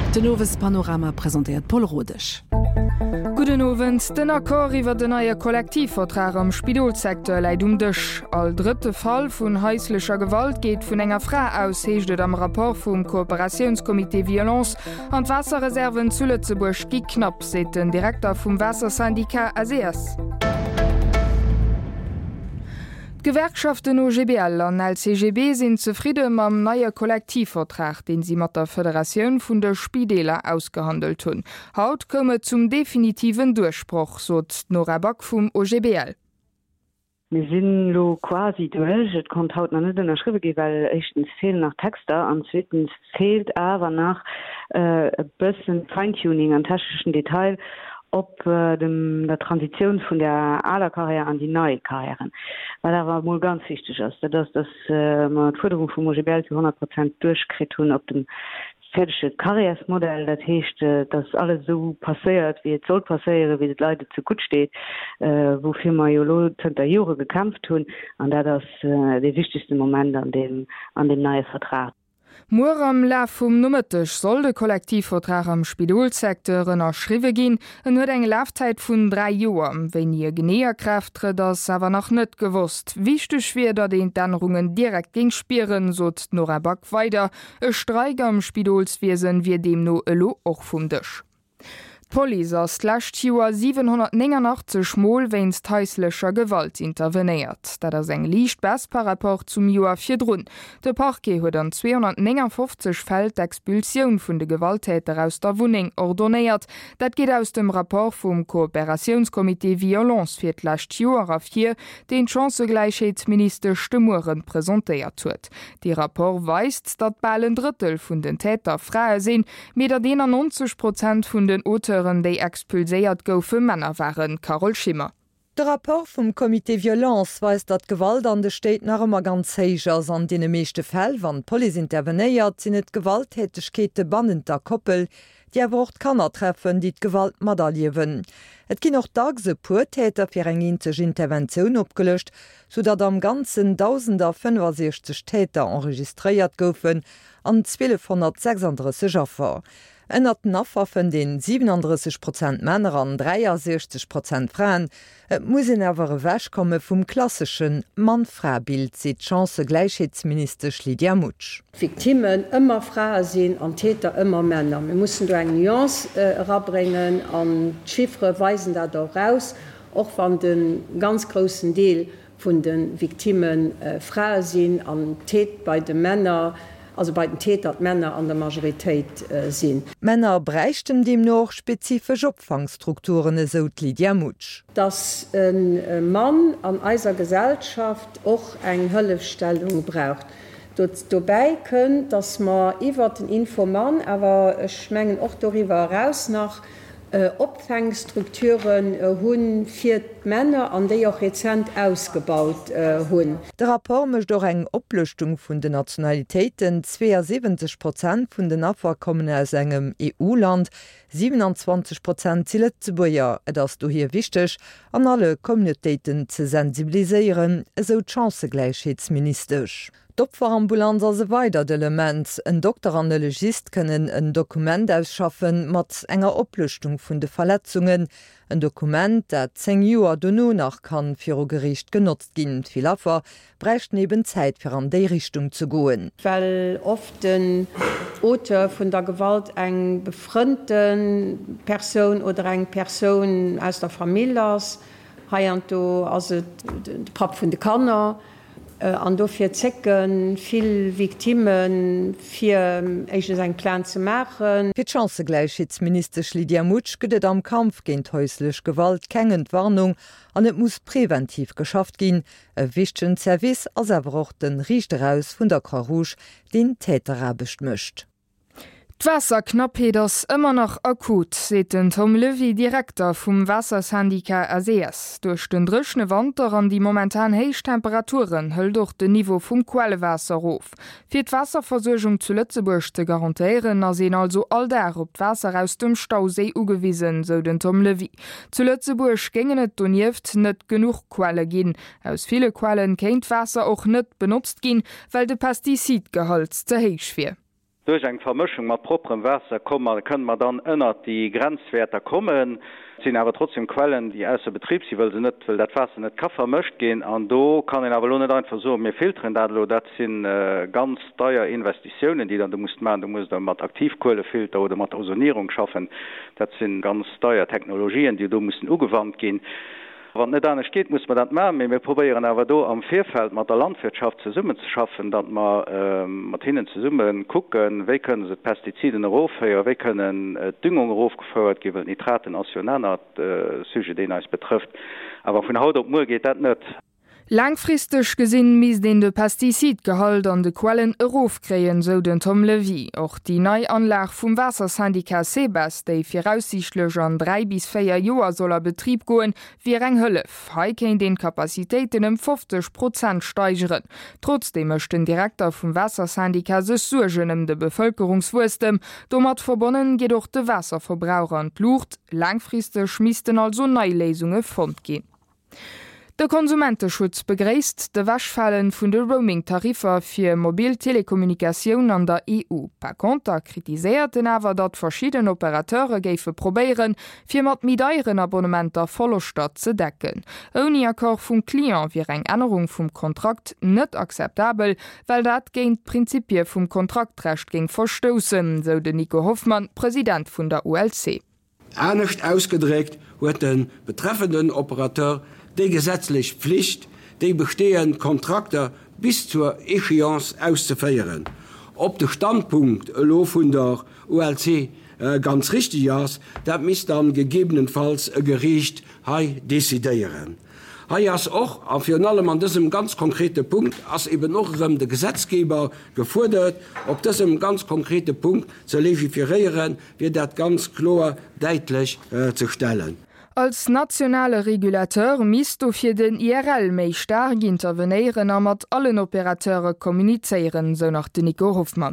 De nowes Panorama präsentiert Paul Rodech. Guten Abend, den Akkor iwwer den neue Kollektivvertrag am Spidolsektor leit dech. All dritte Fall vun häuslicher Gewalt geht vun enger Frau aus, heeschtet am Rapport vum Kooperationskomitee Violence an d Wasserreserven zu Lützeburg gi knapp, seet den Direktor vum Wassersyndikat ASEAS. Gewerkschaften OGBL an LCGB sind zufrieden mam neue Kollektivvertrag, den sie mat der Föderation vun der Spideler ausgehandelt hun. Haut komme zum definitiven Durchspruch, sot Nora Bock vum OGBL. Wir sind lo quasi durch. Es kommt haut noch nicht in der Schrift, weil erstens fehlen nach Texte und zweitens fehlt aber nach ein bisschen Feintuning an technischen Detail ob der Transition von der alten Karriere an die neue Karrieren. Weil da war wohl ganz wichtig ist, dass man die Forderung vom OGBL zu 100% durchkriegt und ob dem fertige Karrieresmodell, das heißt, dass alles so passiert, wie es soll passieren, wie es Leute zu gut steht, wofür wir ja 10 Jahre gekämpft haben, und das ist der wichtigste Moment an dem neuen Vertrag. Mor am Laf vum Nummertech soll de Kollektivvertrag am Spidolsektor erschriwe gin, en huet eng Lafzeit vun 3 Joer. Wenn ihr genéer kräftre, das awer noch net gewusst. Wichtech wie dat de Änderungen direkt ging spieren, sot Nora Back weiter. E Streik am Spidolswesen wie dem no elo och vum Dech. Police ass lascht Joer 789 Mol wéinst häuslecher Gewalt interveniert. Dat ass eng liicht Bestparaport zum Joer firrunn. De Parquet huet an 259 Fäll d'Expulsioun vun de Gewalttäter aus der Wuning ordonéiert. Dat geht aus dem Rapport vum Kooperationskomitee Violence fir d'lascht Joer a 4, den Chancegleichheitsminister Stemmuren präsentéiert huet. Di Rapport weist, dat ball ein Drittel vun den Täter Frae sinn, meder 90% vun den Oter déi expulséiert goufe Männer waren. Carol Schimmer. Der Rapport vum Komitee Violence weist dat Gewalt an de Steet nach immer ganz héich ass an de meeschte Fäll, wann Poli intervenéiert, sinn et Gewalttätegkeete bannenter Koppel, Di erwort Kanner treffen, dit Gewalt madaliewen. Et ginn noch dagse Puertäter fir eng integ Interventionun opgelöscht, so dat am ganzen 1065 Täter enregistréiert goufen an 1236 Affer. Ennner Afwaffen den 37% Männer an 63% Frauen, muss en awer wäch komme vum klasn Mann-Fra-Bild, seit Chancegleichheitsminister Lydia Mutsch. Viktimen immer Frauen sinn an Täter immer Männer. Wir mussssen do eng Nuance rabringen, an Chiffre weisen dat raus, och van den ganz großen Deel vun den Viktimen Frauen sinn an Tät bei de Männer, also bei den Täter Männer an der Majoritéit sinn. Männer bräichten dem noch spezifisch Opfangstrukturen, so Lydia Mutsch. Dass ein Mann an eiser Gesellschaft och eng Hëllefstellung braucht. Dabei könnt, dass man iwwer den Informant, aber schmengen och darüber raus nach Opfangstrukturen hunn fir Männer an déi auch rezent ausgebaut hunn. Der Rapport mecht doch eng Oplüchtung vun de Nationalitäten 72% vun den Afferkommen aus engem EU-Land, 27% ze Lettzebuier, ass du hier wichtech, an alle Communitéiten ze sensibiliseieren, eso Chancegleichheitsministersch. D'Opferambulanz se weiter d'Element. En Doktor an de Legist kënnen en Dokument ausschaffen mat enger Oplüchtung vun de Verletzungen, ein Dokument, dat 10 Joer donno nach kann fir o Gericht genutzt ginn. Viel Affer brächt neben Zeit fir an déi Richtung zu goen. Weil oft den Oter vun der Gewalt eng befrënten Person oder eng Person aus der Familie ass, haianto as de Pap vun de Kanner, an dofir zecken, viel Viktimen fir eng Plan ze machen. Fir Chancegleichheitsminister Lydia Mutsch gëtt am Kampf géint häuslech Gewalt kengend Warnung an et muss präventiv geschafft ginn. E wichten Service ass awer och den Richteraus vun der Croix Rouge den Täter abecht mëcht. D'Wasserknappheet ass ëmmer noch akut, seeten Tom Levy, Direktor vum Wassersyndikat ASEAS. Durch den drechne Wanter an die momentan héich Temperaturen hëll doch de Niveau vum Quellewasser auf. Fir d'Wasserversorgung zu Lützeburg te garantieren, as sinn also all der op d'Wasser aus dem Stausee ugewiesen, so den Tom Levy. Zu Lützeburg gingen et donieft net genug Quelle ginn. Aus viele Quellen kéint Wasser och net benutzt ginn, weil de Pestizidgehalt ze héich fir. Durch eng Vermischung mat proprem Wasser können man dann ënner die Grenzwerter kommen, sind aber trotzdem Quellen, die aus Betrieb sie will net will dat Wasser net ka vermischt gehen an do kann den aber net einfach so mir filtern dat sind ganz teuer Investitionen, die dann du musst mat Aktivkohlefilter oder mat Ozonierung schaffen. Dat sind ganz teuer Technologien, die du mussten ugewandt gehen. Wann net dann geht, muss man dat machen. Wir probieren aber do am Vierfeld mat der Landwirtschaft zu summen zu schaffen, dat man mat hinnen zu summen gucken, wie können se Pestiziden aufheuer, wie können Düngung aufgefeuert geben, Nitraten national Sujet den als betrifft. Aber von Haut op Mu geht dat net. Langfristig gesinn mies den de Pestizidgehalt an de Quellen erofkreien so den Tom Levy. Och die Neuanlage vum Wassershandika Sebas, déi fir aussichtlech an 3 bis 4 Joer soller Betrieb goen, wie eng Hëllef. Heikein den Kapazitéiten 50% steigeren. Trotzdem mecht den Direktor vum Wassershandika se surgenem de Bevölkerungswurstem, domat verbonnen jedoch de Wasserverbraucher an Lucht, langfristig schmisten also Neilesungen fond gin. Der Konsumentenschutz begräst de Waschfallen vun de Roaming-Tarifer fir Mobiltelekommunikationun an der EU. Per Konter kritiséiert den awer dat verschieden Operateure géife probéieren, fir mat mideieren Abonnementer Follostadt ze decken. Oni Akkor vum Klient wie eng Ännerung vum Kontrakt net akzeptabel, weil dat géint Prinzipie vum Kontraktrecht ging verstossen, so de Nico Hoffmann, Präsident vun der ULC. Ernstcht ausgedrückt huet den betreffenden Operateur die gesetzlich Pflicht, die bestehen Kontrakte bis zur Échéance auszufeieren. Ob der Standpunkt von der ULC ganz richtig ist, das muss dann gegebenenfalls ein Gericht dezidieren. Ist auch auf allem an diesem ganz konkreten Punkt, als eben noch der Gesetzgeber gefordert, auf diesem ganz konkreten Punkt zu legiferieren, wird das ganz klar deutlich zu stellen. Als nationale Regulateur misst du fir den IRL méi stark intervenieren a mat allen Operateure kommuniceieren, so nach den Nico Hoffmann.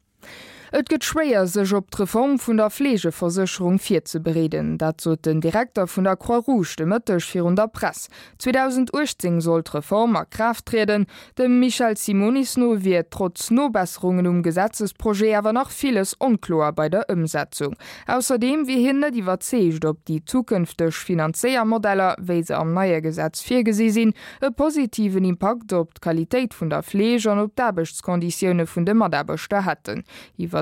Et gëtt schwéier sech op d'Reform vun der Pflegeversicherung fir ze bereden. Dat zo den Direktor vun der Croix Rouge de Mëttech fir der Press. 2018 sollt Reformer Kraft treden, dem Michel Simonisno wie trotz Nobesserungen Gesetzesproje awer noch vieles unklar bei der Umsetzung. Außerdem wie hinne die warzecht, ob die zukünftig Finanziermodeller, wie se am neue Gesetz firgesi sinn, e positiven Impact op d'Qualitéit vun der Pflege an op d'Arbechtskonditionne vun de Maderbechte hätten. Iwer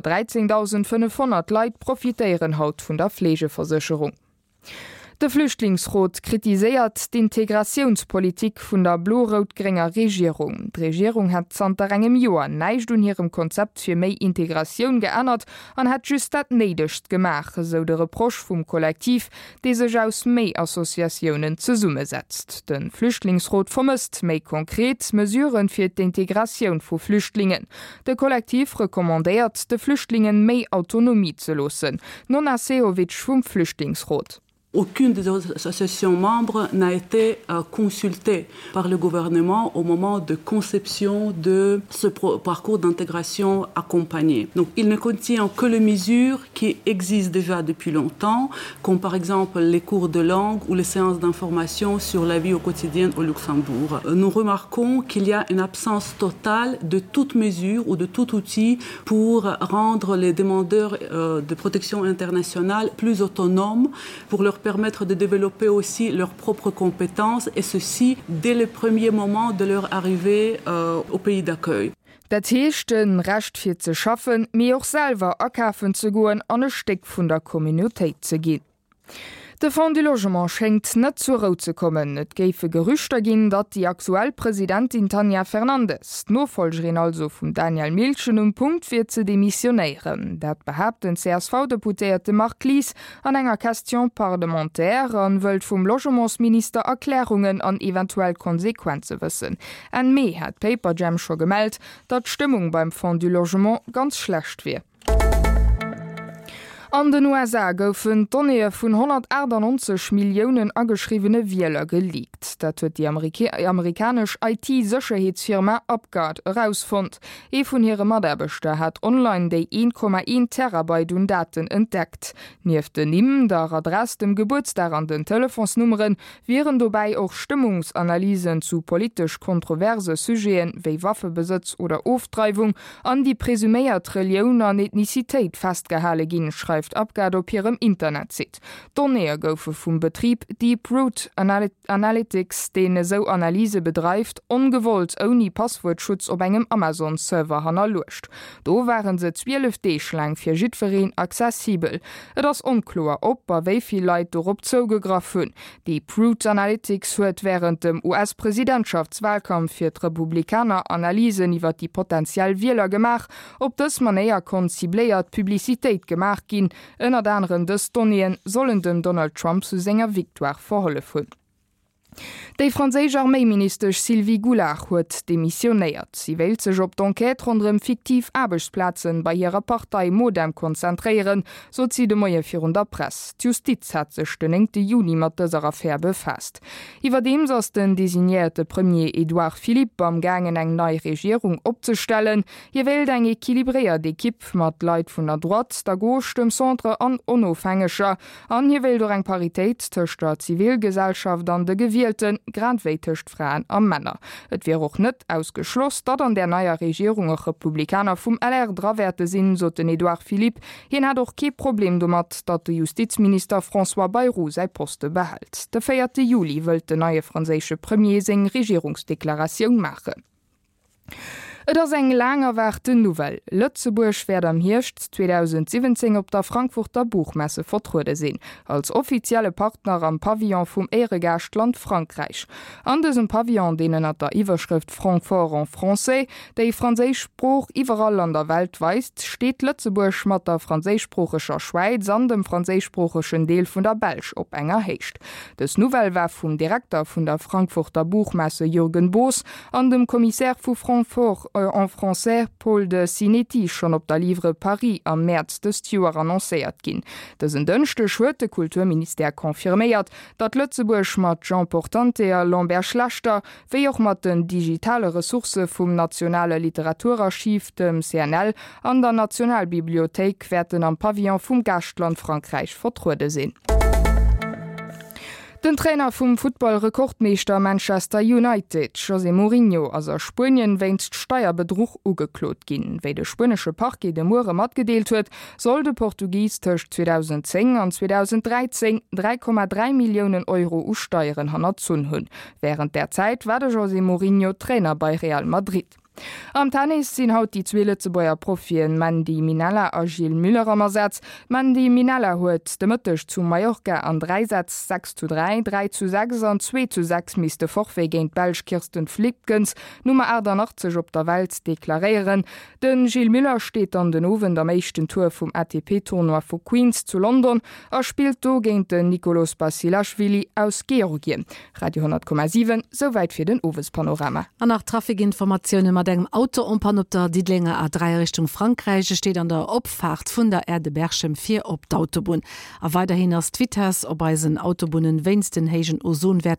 13.500 Leiit profitéieren haut vun der Pflegeversicherung. De Flüchtlingsrot kritiséiert d'Integrationspolitik vun der blo-rot-grenger Regierung. D' Regierung hat zanter engem Joer neicht un hirem Konzept fir méi Integration geënnert an hat just dat neidegcht gemach, so de Reproch vum Kollektiv, dé sech aus méi Assoziationen ze summe setzt. Den Flüchtlingsrot vermisst méi konkret Mesuren fir d'Integration vu Flüchtlingen. De Kollektiv rekommandéiert de Flüchtlingen méi Autonomie ze losen. Nona Seowitsch vum Flüchtlingsrot. Aucune des associations membres n'a été consultée par le gouvernement au moment de conception de ce parcours d'intégration accompagné. Donc il ne contient que les mesures qui existent déjà depuis longtemps, comme par exemple les cours de langue ou les séances d'information sur la vie au quotidien au Luxembourg. Nous remarquons qu'il y a une absence totale de toute mesure ou de tout outil pour rendre les demandeurs de protection internationale plus autonomes, pour leur permettre de développer aussi leurs propres compétences et ceci dès le premier moment de leur arrivée au pays d'accueil. Dat heeschten recht fir ze schaffen, mé och selver akafen ze goen an e Steck vun der Communitéit ze gin. De Fonds du Logement schenkt net zu Rot ze kommen. Et géife Gerüchter ginn, dat die aktuell Präsidentin Tanja Fernandes, Nofolgerin also vum Daniel Milchen Punkt fir ze demissionéieren. Dat behabt den CSV-Deputéierte Marc Lies an enger Question parlementaire an wëlt vum Logementsminister Erklärungen an eventuell Konsequenze wëssen. En méi hat Paper Jam scho gemeldt, dat d'Stimmung beim Fonds du Logement ganz schlecht wie. An den USA goufen Tonne vun 198 Millionen ageschriebene Wieler geleakt. Dat huet die amerikasch IT-Sicherheitsfirma Upguard herausfund. Vun hire Maderbechte hat online déi 1,1 Terabyte un Daten entdeckt. Nief den Nimm der Adress dem Geburtsdag an den Telefonsnummern wären dobei auch Stimmungsanalysen zu politisch kontroverse Sujeten wéi Waffebesitz oder Auftreibung an die presüméiert Trillioun an Ethnizitéit festgehale ginn, schreibt Upguard op ihrem Internet sieht. Donner goufe vum Betrieb Deep Root Analytics, den so Analyse bedreift, ungewollt oni Passwortschutz op engem Amazon-Server hanner lucht. Do waren se 12 D-Schlang fir Jidverein zesibel. Et ass unklar op a wéivi Leiit dorop zougegraf hunn. Deep Root Analytics huet während dem US-Präsidentschaftswahlkampf fir d' Republikaner Analysen iwwer die potenziell Wieler gemach, op dës man eier konzibléiert Publizitéit gemach ginn, ënner anderen des Tonien sollen dem Donald Trump zu senger Viktoire verholle hunn. Dei franzésch Armeeministerg Sylvie Goulard huet demissionéiert. Sie wählt sech op d'Enquête rondem fiktiv Arbeitsplatzen bei ihrer Partei Modem konzentrieren, so zi de Moie vir der Press. Justiz hat sech den 9. Juni mat dëser Affaire befasst. Iwer dem ass den designierte Premier Edouard Philippe am gangen eng neii Regierung opzustellen, je wählt eng équilibréiert d'Ekipp mat Leiit vun der Droite, der Gauche, dem Centre an onofhängescher, an je wählt eng Paritéit tëcht der Zivilgesellschaft an de Gewielten grandwéitecht Fraen am Männer. Et wär och net ausgeschloss, dat an der naier Regierung och Republikaner vum LR drawerte sinn, so den Edouard Philippe, hien hat och ke Problem domat, dat de Justizminister François Bayrou sei Poste behalt. De 4. Juli wëlt de neue franzésche Premier seng Regierungsdeklarationun mache. Et ass eng langerwarte Nouvelle. Lützeburg werd am Hirscht 2017 op der Frankfurter Buchmesse vertrude sinn, als offizielle Partner am Pavillon vum Ehregastland Frankreich. An diesem Pavillon denen hat der Iwerschrift Francfort en Français, déi Franzésischsproch iwwerall an der Welt weist, steht Lützeburg mat der franzésischsprochecher Schweiz an dem franzésischsprochechen Deel vun der Belsch op enger hecht. Des Nouvelle war vum Direktor vun der Frankfurter Buchmesse Jürgen Boos an dem Kommissär vu Francfort en Français Paul de Sinetti schon op der Livre Paris am März des Joer annoncéiert ginn. Dës en dënchte huete Kulturminister konfirméiert, dat Lützeburg mat Jean Portanter, Lambert Schlachter, wéi och mat den digitale Ressource vum Nationale Literaturarchiv dem CNL an der Nationalbibliothek werden am Pavillon vum Gastland Frankreich vertrude sinn. Den Trainer vum Football-Rekordmeester Manchester United, José Mourinho, as Spien wéinst Steierbetrug ugeklot ginn. Wéi de spënnesche Parke de Mure mat gedeelt huet, soll de Portugies tëcht 2010 an 2013 3,3 Millionen Euro usteieren hannner zun hunn. Während der Zeit war de José Mourinho Trainer bei Real Madrid. Am Tennis sinn haut die Zwille ze beier Profien Mandy Minella a Gilles Müller am Ersatz. Mandy Minella huet de Mëttech zu Mallorca an 3 Sätz 6:3, 3:6 an 2:6 miste Forfait géint Belsch Kirsten Flipkens, Nummer 88 op der Welt deklarieren. Den Gilles Müller steht an den Owen der meeschten Tour vum ATP-Tournoi vu Queens zu London, spielt do géint den Nicolas Basilashvili aus Georgien. Radio 10,7 soweit fir den Owespanorama. An nach Trafikinformationen engem Autoompan op der Diedlinger A3 Richtung Frankreich steht an der Opfahrt vun der Erde Berchem 4 op d'Autobun. A weiterhin as Twitters op eisen Autobunnen wennsten hegen Ozonwert